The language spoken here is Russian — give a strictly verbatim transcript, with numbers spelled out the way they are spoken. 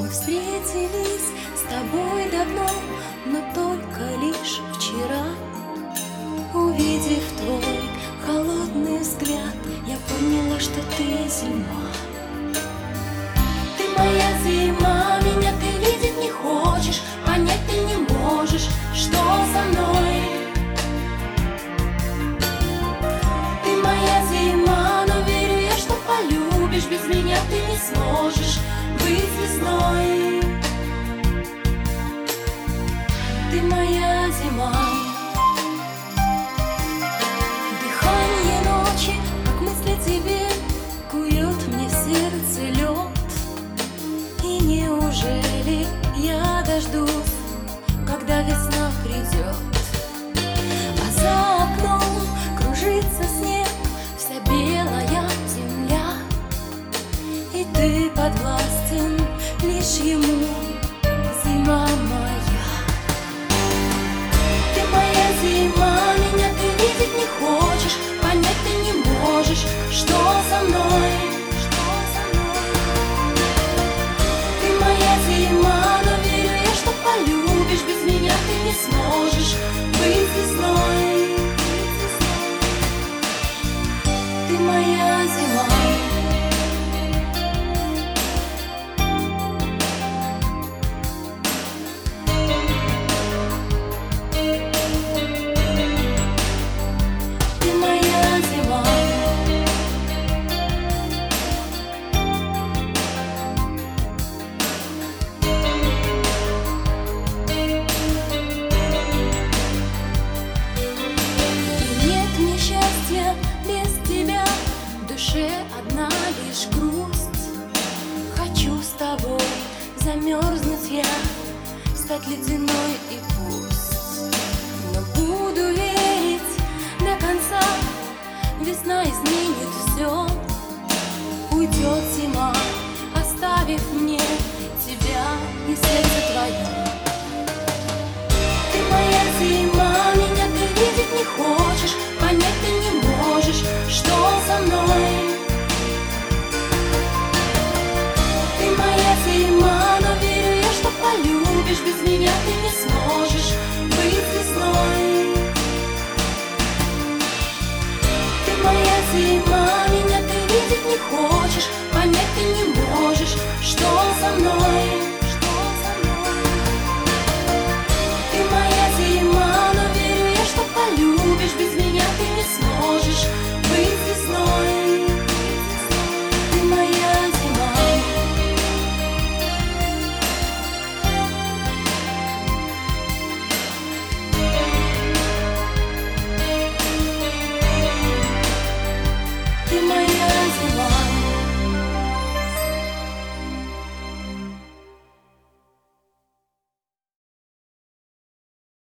Мы встретились с тобой давно, но только лишь вчера. Увидев твой холодный взгляд, я поняла, что ты зима. Ты моя зима, меня ты видеть не хочешь, понять ты не можешь, что со мной. Ты моя зима, но верю я, что полюбишь, без меня ты не сможешь быть весной. Ты моя зима. Дыхание ночи, как мысли тебе, кует мне в сердце лед. И неужели я дождусь, когда весна придет? А за окном кружится снег, вся белая земля, и ты подвластен лишь ему, зима моя. Ты моя зима, меня ты видеть не хочешь, понять ты не можешь, что со мной. Ты моя зима, но верю я, что полюбишь, без меня ты не сможешь быть весной. Ты моя зима. Одна лишь грусть. Хочу с тобой замерзнуть я, стать ледяной и пусть. Но буду верить до конца, весна изменит все. Уйдет зима, оставив мне тебя и сердце твое. Ты моя зима, меня ты видеть не хочешь.